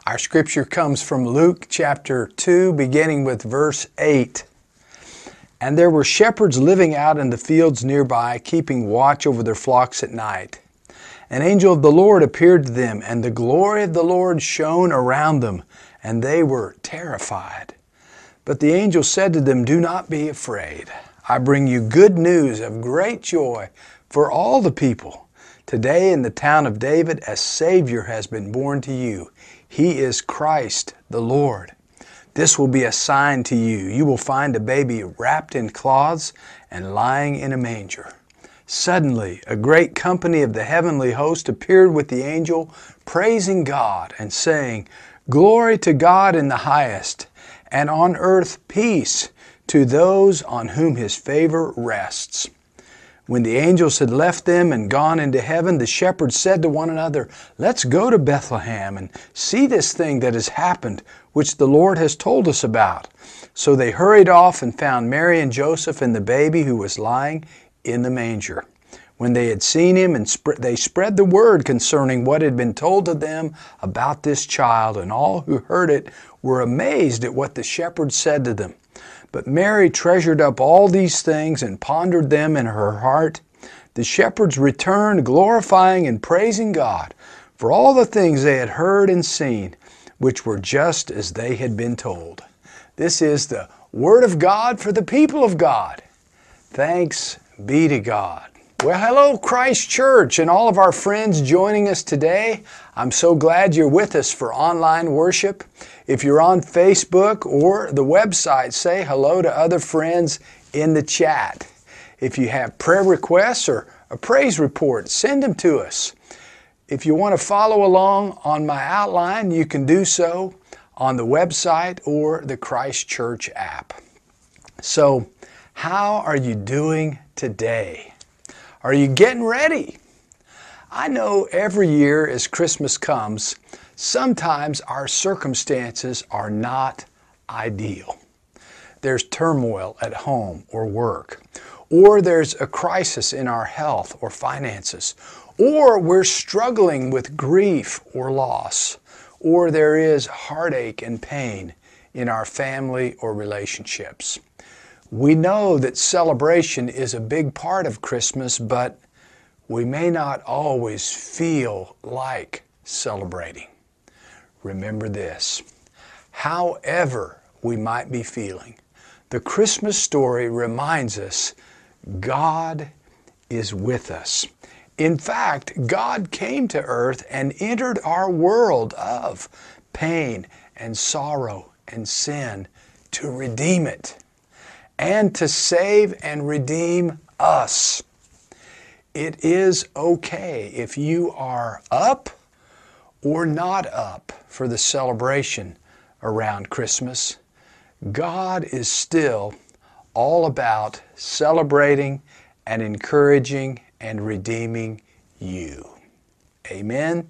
Our scripture comes from Luke chapter 2, beginning with verse 8. And there were shepherds living out in the fields nearby, keeping watch over their flocks at night. An angel of the Lord appeared to them, and the glory of the Lord shone around them, and they were terrified. But the angel said to them, "Do not be afraid. I bring you good news of great joy for all the people. Today in the town of David a Savior has been born to you. He is Christ the Lord. This will be a sign to you. You will find a baby wrapped in cloths and lying in a manger." Suddenly, a great company of the heavenly host appeared with the angel, praising God and saying, "Glory to God in the highest, and on earth peace to those on whom His favor rests." When the angels had left them and gone into heaven, the shepherds said to one another, "Let's go to Bethlehem and see this thing that has happened, which the Lord has told us about." So they hurried off and found Mary and Joseph and the baby who was lying in the manger. When they had seen him, they spread the word concerning what had been told to them about this child, and all who heard it were amazed at what the shepherds said to them. But Mary treasured up all these things and pondered them in her heart. The shepherds returned, glorifying and praising God for all the things they had heard and seen, which were just as they had been told. This is the word of God for the people of God. Thanks be to God. Well, hello, Christ Church, and all of our friends joining us today. I'm so glad you're with us for online worship. If you're on Facebook or the website, say hello to other friends in the chat. If you have prayer requests or a praise report, send them to us. If you want to follow along on my outline, you can do so on the website or the Christ Church app. So, how are you doing today? Are you getting ready? I know every year as Christmas comes, sometimes our circumstances are not ideal. There's turmoil at home or work, or there's a crisis in our health or finances, or we're struggling with grief or loss, or there is heartache and pain in our family or relationships. We know that celebration is a big part of Christmas, but we may not always feel like celebrating. Remember this: however we might be feeling, the Christmas story reminds us God is with us. In fact, God came to earth and entered our world of pain and sorrow and sin to redeem it and to save and redeem us. It is okay if you are up or not up for the celebration around Christmas. God is still all about celebrating and encouraging and redeeming you. Amen?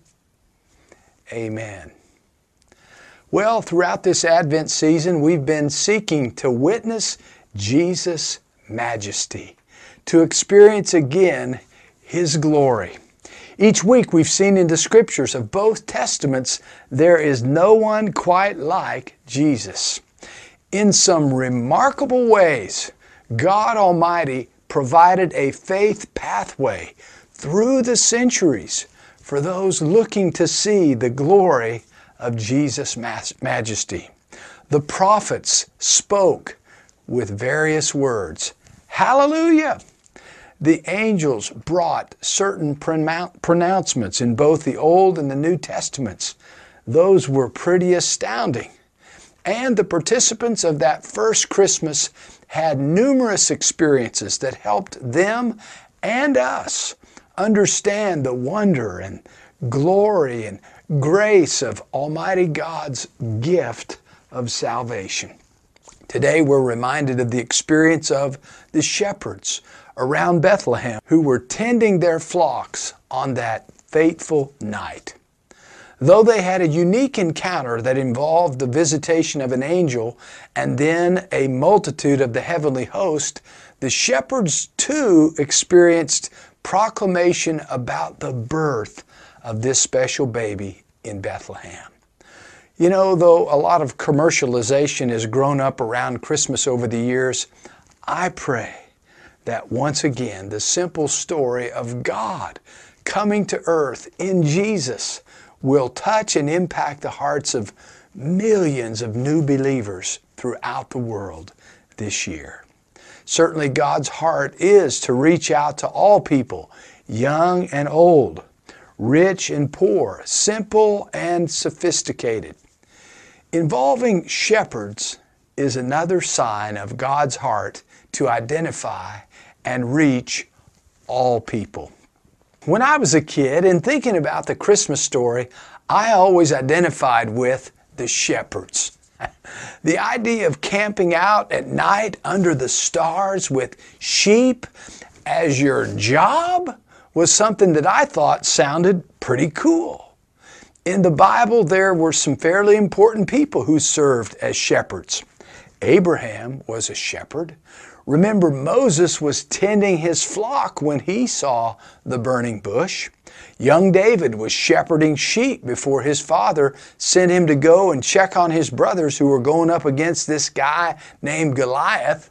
Amen. Well, throughout this Advent season, we've been seeking to witness Jesus' majesty, to experience again His glory. Each week we've seen in the scriptures of both testaments there is no one quite like Jesus. In some remarkable ways, God Almighty provided a faith pathway through the centuries for those looking to see the glory of Jesus' majesty. The prophets spoke with various words. Hallelujah! The angels brought certain pronouncements in both the Old and the New Testaments. Those were pretty astounding. And the participants of that first Christmas had numerous experiences that helped them and us understand the wonder and glory and grace of Almighty God's gift of salvation. Today we're reminded of the experience of the shepherds around Bethlehem who were tending their flocks on that fateful night. Though they had a unique encounter that involved the visitation of an angel and then a multitude of the heavenly host, the shepherds too experienced proclamation about the birth of this special baby in Bethlehem. You know, though a lot of commercialization has grown up around Christmas over the years, I pray that once again the simple story of God coming to earth in Jesus will touch and impact the hearts of millions of new believers throughout the world this year. Certainly God's heart is to reach out to all people, young and old, rich and poor, simple and sophisticated. Involving shepherds is another sign of God's heart to identify and reach all people. When I was a kid and thinking about the Christmas story, I always identified with the shepherds. The idea of camping out at night under the stars with sheep as your job was something that I thought sounded pretty cool. In the Bible, there were some fairly important people who served as shepherds. Abraham was a shepherd. Remember, Moses was tending his flock when he saw the burning bush. Young David was shepherding sheep before his father sent him to go and check on his brothers who were going up against this guy named Goliath.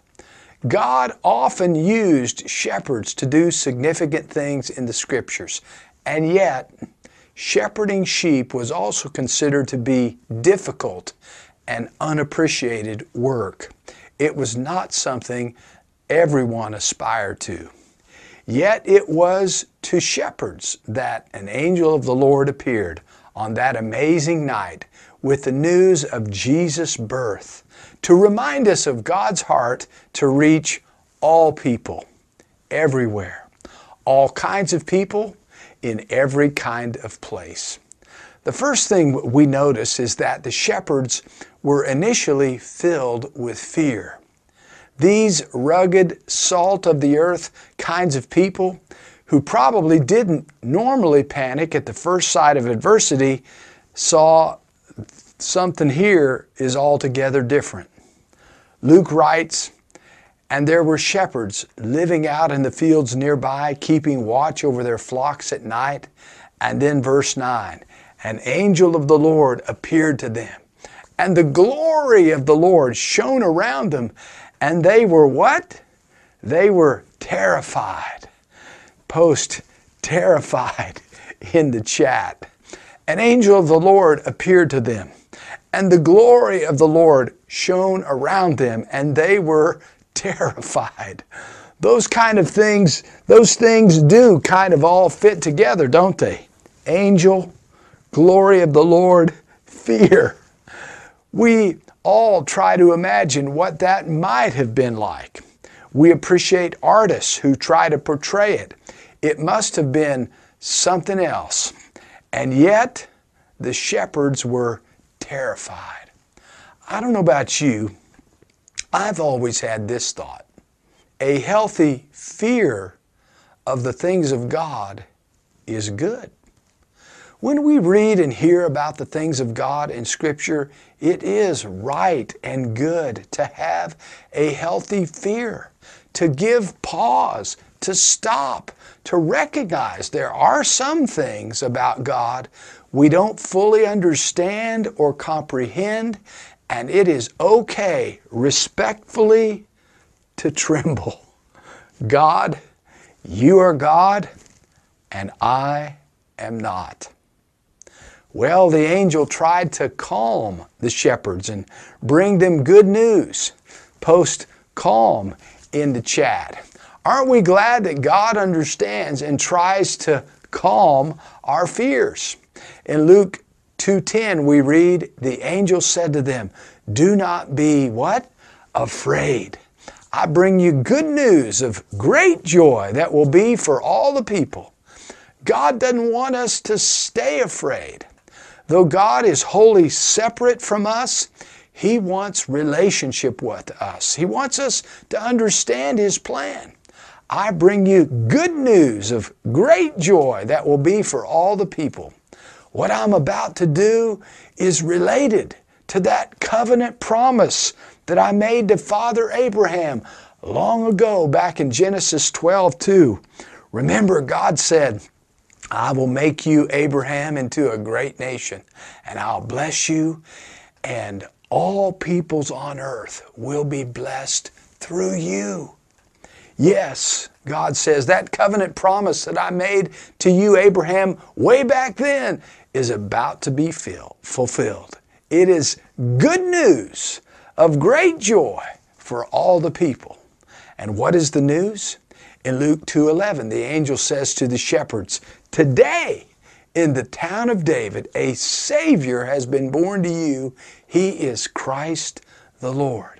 God often used shepherds to do significant things in the Scriptures, and yet shepherding sheep was also considered to be difficult and unappreciated work. It was not something everyone aspired to. Yet it was to shepherds that an angel of the Lord appeared on that amazing night with the news of Jesus' birth to remind us of God's heart to reach all people, everywhere, all kinds of people, in every kind of place. The first thing we notice is that the shepherds were initially filled with fear. These rugged, salt of the earth kinds of people who probably didn't normally panic at the first sight of adversity saw something here is altogether different. Luke writes, "And there were shepherds living out in the fields nearby, keeping watch over their flocks at night." And then verse 9, "An angel of the Lord appeared to them, and the glory of the Lord shone around them, and they were" what? They were terrified. Post terrified in the chat. An angel of the Lord appeared to them, and the glory of the Lord shone around them, and they were terrified. Those things do kind of all fit together, don't they? Angel, glory of the Lord, fear. We all try to imagine what that might have been like. We appreciate artists who try to portray it. It must have been something else. And yet, the shepherds were terrified. I don't know about you, I've always had this thought. A healthy fear of the things of God is good. When we read and hear about the things of God in Scripture, it is right and good to have a healthy fear, to give pause, to stop, to recognize there are some things about God we don't fully understand or comprehend, and it is okay, respectfully, to tremble. God, you are God, and I am not. Well, the angel tried to calm the shepherds and bring them good news. Post calm in the chat. Aren't we glad that God understands and tries to calm our fears? In Luke 2:10 we read, "The angel said to them, 'Do not be,'" what? "Afraid. I bring you good news of great joy that will be for all the people." God doesn't want us to stay afraid. Though God is wholly separate from us, He wants relationship with us. He wants us to understand His plan. I bring you good news of great joy that will be for all the people. What I'm about to do is related to that covenant promise that I made to Father Abraham long ago back in Genesis 12:2. Remember, God said, I will make you, Abraham, into a great nation, and I'll bless you, and all peoples on earth will be blessed through you. Yes, God says that covenant promise that I made to you, Abraham, way back then is about to be fulfilled. It is good news of great joy for all the people. And what is the news? In Luke 2:11, the angel says to the shepherds, "Today in the town of David, a Savior has been born to you. He is Christ the Lord."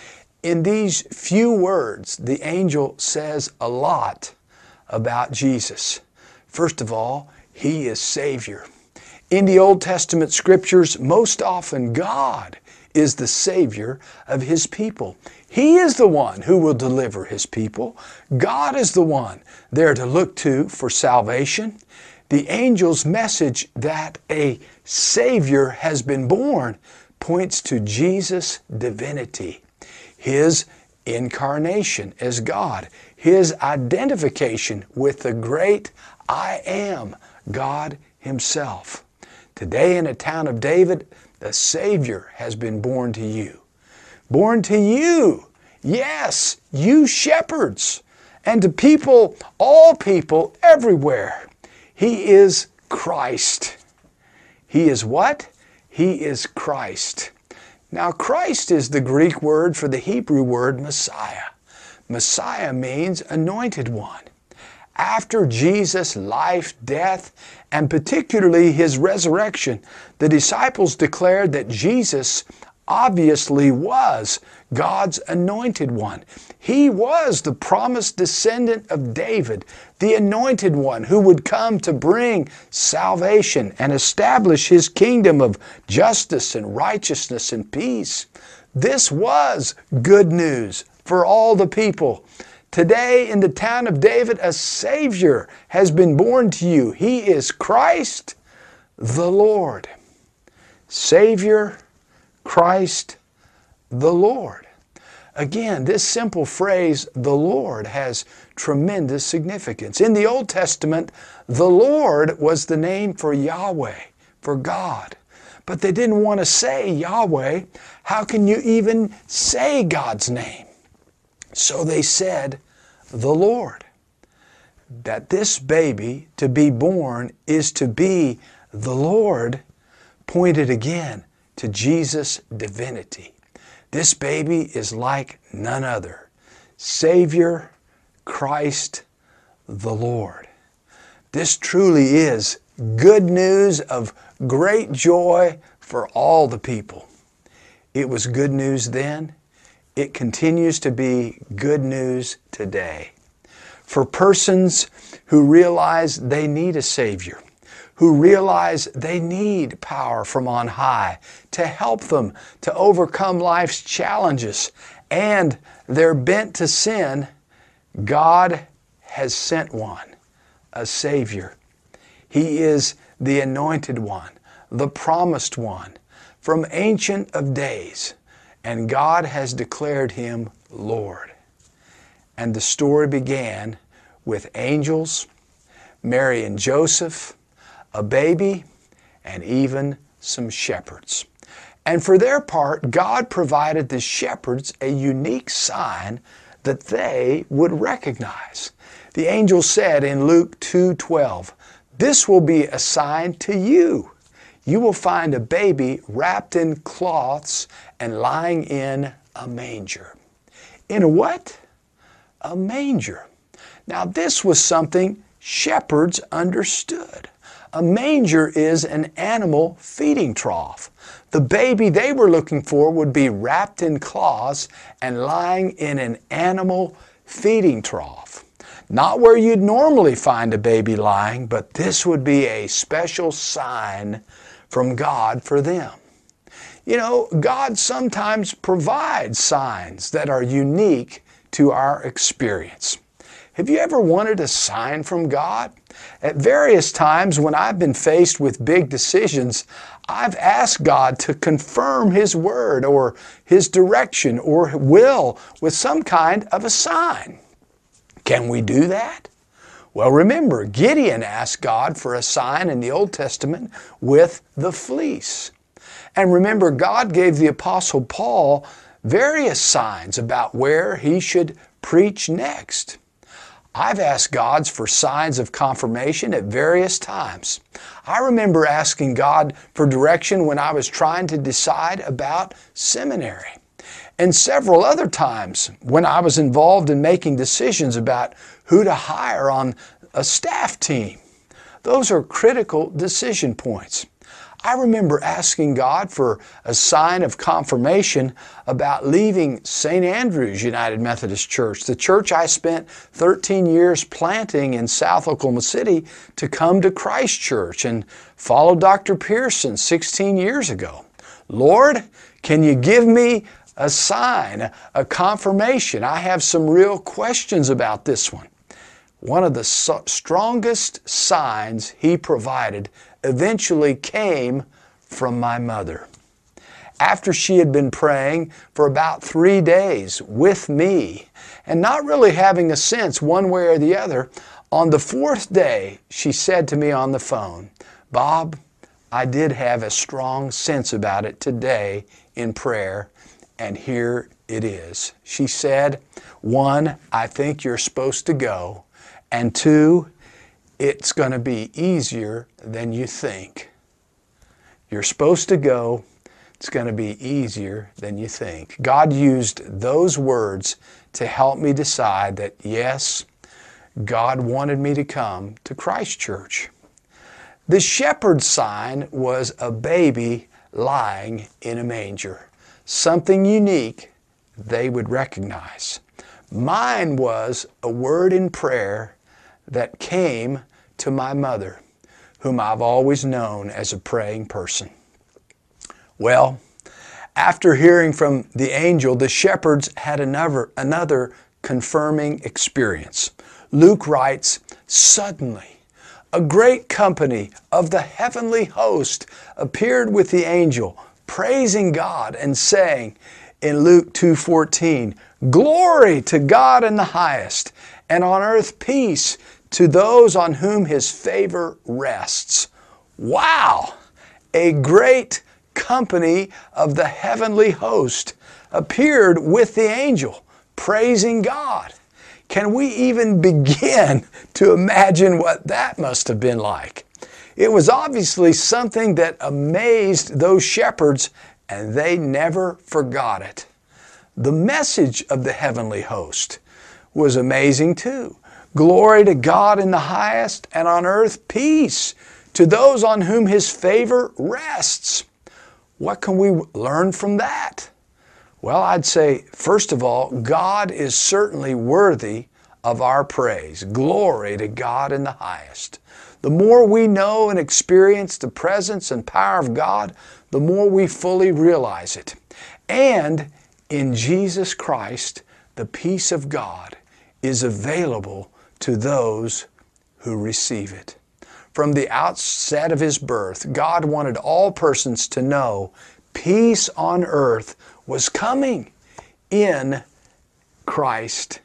In these few words, the angel says a lot about Jesus. First of all, He is Savior. In the Old Testament scriptures, most often God is the Savior of His people. He is the one who will deliver His people. God is the one they're to look to for salvation. The angel's message that a Savior has been born points to Jesus' divinity, His incarnation as God, His identification with the great I Am, God Himself. Today in the town of David, the Savior has been born to you. Born to you, yes, you shepherds, and to people, all people everywhere. He is Christ. He is what? He is Christ. Now, Christ is the Greek word for the Hebrew word Messiah. Messiah means anointed one. After Jesus' life, death, and particularly His resurrection, the disciples declared that Jesus obviously was God's anointed one. He was the promised descendant of David, the anointed one who would come to bring salvation and establish His kingdom of justice and righteousness and peace. This was good news for all the people. Today in the town of David, a Savior has been born to you. He is Christ the Lord. Savior, Christ the Lord. Again, this simple phrase, the Lord, has tremendous significance. In the Old Testament, the Lord was the name for Yahweh, for God. But they didn't want to say Yahweh. How can you even say God's name? So they said, the Lord. That this baby to be born is to be the Lord pointed again to Jesus' divinity. This baby is like none other. Savior, Christ, the Lord. This truly is good news of great joy for all the people. It was good news then. It continues to be good news today. For persons who realize they need a Savior, who realize they need power from on high to help them to overcome life's challenges and they're bent to sin, God has sent one, a Savior. He is the anointed one, the promised one from Ancient of Days, and God has declared Him Lord. And the story began with angels, Mary and Joseph, a baby, and even some shepherds. And for their part, God provided the shepherds a unique sign that they would recognize. The angel said in Luke 2:12, "This will be a sign to you. You will find a baby wrapped in cloths and lying in a manger." In a what? A manger. Now this was something shepherds understood. A manger is an animal feeding trough. The baby they were looking for would be wrapped in cloths and lying in an animal feeding trough. Not where you'd normally find a baby lying, but this would be a special sign from God for them. You know, God sometimes provides signs that are unique to our experience. Have you ever wanted a sign from God? At various times when I've been faced with big decisions, I've asked God to confirm His word or His direction or will with some kind of a sign. Can we do that? Well, remember, Gideon asked God for a sign in the Old Testament with the fleece. And remember, God gave the Apostle Paul various signs about where he should preach next. I've asked God for signs of confirmation at various times. I remember asking God for direction when I was trying to decide about seminary. And several other times when I was involved in making decisions about who to hire on a staff team. Those are critical decision points. I remember asking God for a sign of confirmation about leaving St. Andrew's United Methodist Church, the church I spent 13 years planting in South Oklahoma City, to come to Christ Church and follow Dr. Pearson 16 years ago. Lord, can you give me a sign, a confirmation? I have some real questions about this one. One of the strongest signs He provided eventually came from my mother. After she had been praying for about 3 days with me and not really having a sense one way or the other, on the 4th day she said to me on the phone, "Bob, I did have a strong sense about it today in prayer, and here it is." She said, 1, I think you're supposed to go, and 2, it's going to be easier than you think. You're supposed to go. It's going to be easier than you think. God used those words to help me decide that, yes, God wanted me to come to Christ Church. The shepherd's sign was a baby lying in a manger, something unique they would recognize. Mine was a word in prayer that came to my mother, whom I've always known as a praying person. Well, after hearing from the angel, the shepherds had another confirming experience. Luke writes, "Suddenly, a great company of the heavenly host appeared with the angel, praising God and saying," in Luke 2:14, "Glory to God in the highest, and on earth peace to those on whom His favor rests." Wow! A great company of the heavenly host appeared with the angel, praising God. Can we even begin to imagine what that must have been like? It was obviously something that amazed those shepherds, and they never forgot it. The message of the heavenly host was amazing too. Glory to God in the highest, and on earth peace to those on whom His favor rests. What can we learn from that? Well, I'd say, first of all, God is certainly worthy of our praise. Glory to God in the highest. The more we know and experience the presence and power of God, the more we fully realize it. And in Jesus Christ, the peace of God is available to those who receive it. From the outset of His birth, God wanted all persons to know peace on earth was coming in Christ.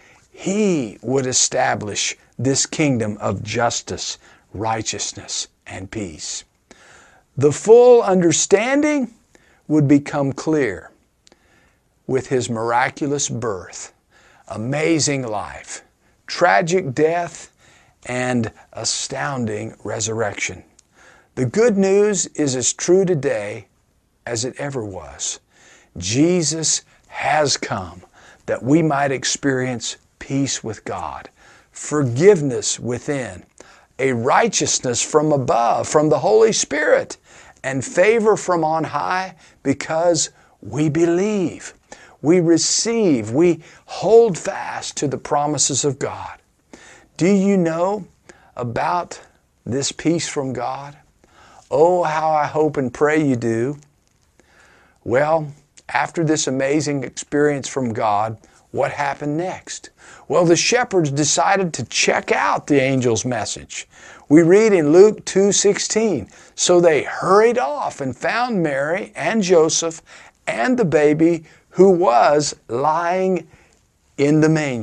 He would establish this kingdom of justice, righteousness, and peace. The full understanding would become clear with His miraculous birth, amazing life, tragic death, and astounding resurrection. The good news is as true today as it ever was. Jesus has come that we might experience peace with God, forgiveness within, a righteousness from above, from the Holy Spirit, and favor from on high because we believe, we receive, we hold fast to the promises of God. Do you know about this peace from God? Oh, how I hope and pray you do. Well, after this amazing experience from God, what happened next? Well, the shepherds decided to check out the angel's message. We read in Luke 2:16, "So they hurried off and found Mary and Joseph and the baby who was lying in the manger."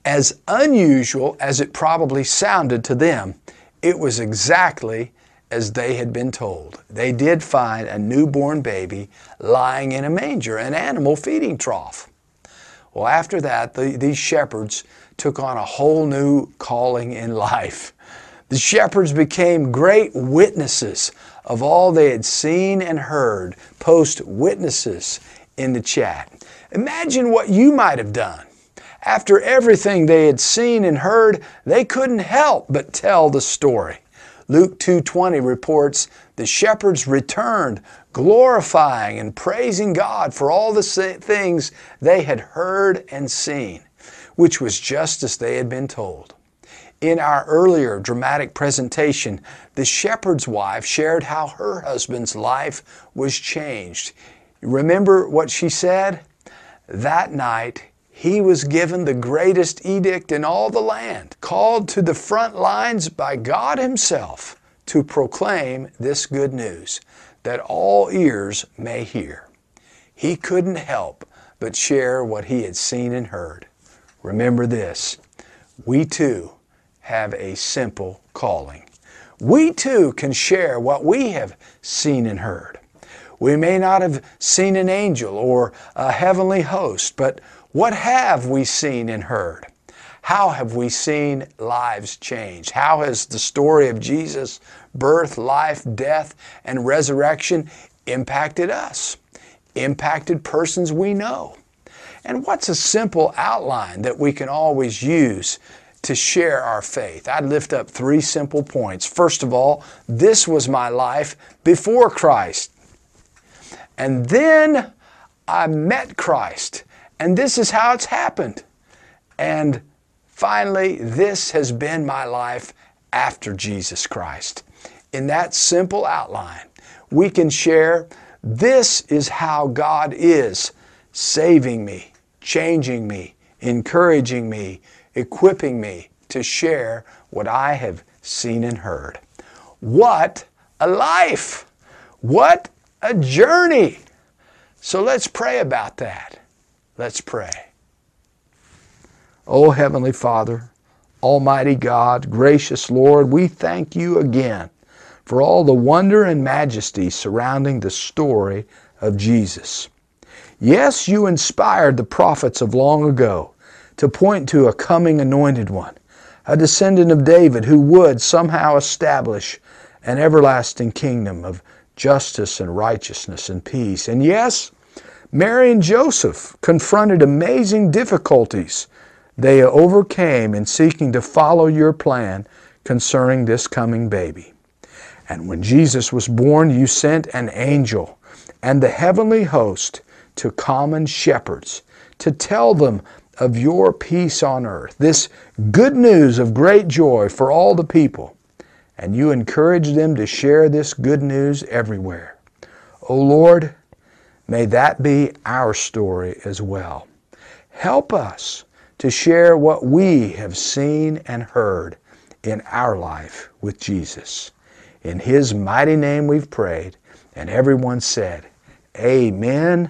As unusual as it probably sounded to them, it was exactly as they had been told. They did find a newborn baby lying in a manger, an animal feeding trough. Well, after that, these shepherds took on a whole new calling in life. The shepherds became great witnesses of all they had seen and heard. Post witnesses in the chat. Imagine what you might have done. After everything they had seen and heard, they couldn't help but tell the story. Luke 2:20 reports, the shepherds returned, glorifying and praising God for all the things they had heard and seen, which was just as they had been told. In our earlier dramatic presentation, the shepherd's wife shared how her husband's life was changed. Remember what she said? That night, he was given the greatest edict in all the land, called to the front lines by God Himself to proclaim this good news, that all ears may hear. He couldn't help but share what he had seen and heard. Remember this, we too have a simple calling. We too can share what we have seen and heard. We may not have seen an angel or a heavenly host, but what have we seen and heard? How have we seen lives change? How has the story of Jesus' birth, life, death, and resurrection impacted us? Impacted persons we know? And what's a simple outline that we can always use to share our faith? I'd lift up 3 simple points. First of all, this was my life before Christ. And then I met Christ. And this is how it's happened. And finally, this has been my life after Jesus Christ. In that simple outline, we can share, this is how God is saving me, changing me, encouraging me, equipping me to share what I have seen and heard. What a life! What a journey! So let's pray about that. Let's pray. Oh, Heavenly Father, Almighty God, gracious Lord, we thank you again for all the wonder and majesty surrounding the story of Jesus. Yes, you inspired the prophets of long ago to point to a coming anointed one, a descendant of David who would somehow establish an everlasting kingdom of justice and righteousness and peace. And yes, Mary and Joseph confronted amazing difficulties they overcame in seeking to follow your plan concerning this coming baby. And when Jesus was born, you sent an angel and the heavenly host to common shepherds to tell them of your peace on earth, this good news of great joy for all the people. And you encouraged them to share this good news everywhere. O Lord, may that be our story as well. Help us to share what we have seen and heard in our life with Jesus. In His mighty name we've prayed, and everyone said, Amen,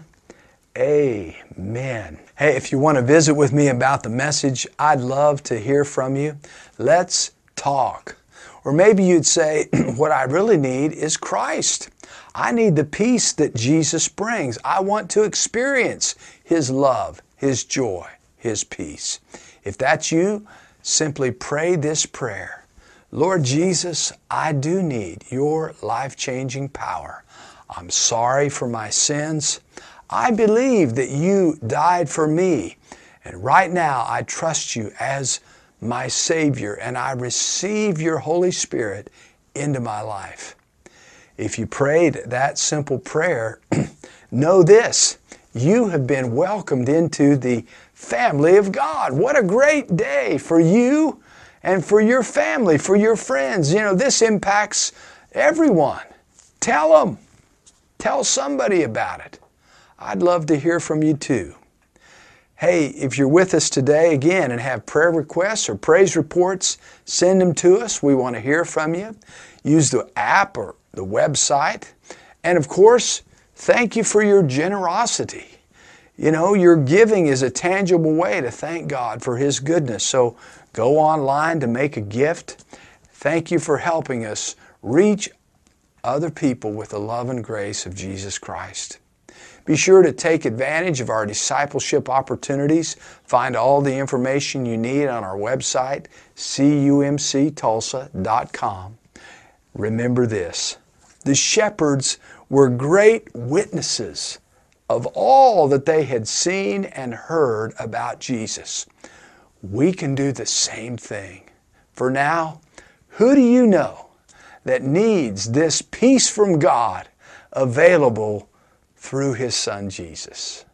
amen. Hey, if you want to visit with me about the message, I'd love to hear from you. Let's talk. Or maybe you'd say, what I really need is Christ. I need the peace that Jesus brings. I want to experience His love, His joy, His peace. If that's you, simply pray this prayer. Lord Jesus, I do need your life-changing power. I'm sorry for my sins. I believe that you died for me. And right now I trust you as my Savior, and I receive your Holy Spirit into my life. If you prayed that simple prayer, know this, you have been welcomed into the family of God. What a great day for you and for your family, for your friends. You know, this impacts everyone. Tell them. Tell somebody about it. I'd love to hear from you too. Hey, if you're with us today again and have prayer requests or praise reports, send them to us. We want to hear from you. Use the app or the website. And of course, thank you for your generosity. You know, your giving is a tangible way to thank God for His goodness. So go online to make a gift. Thank you for helping us reach other people with the love and grace of Jesus Christ. Be sure to take advantage of our discipleship opportunities. Find all the information you need on our website, cumctulsa.com. Remember this: the shepherds were great witnesses of all that they had seen and heard about Jesus. We can do the same thing. For now, who do you know that needs this peace from God available through His Son Jesus?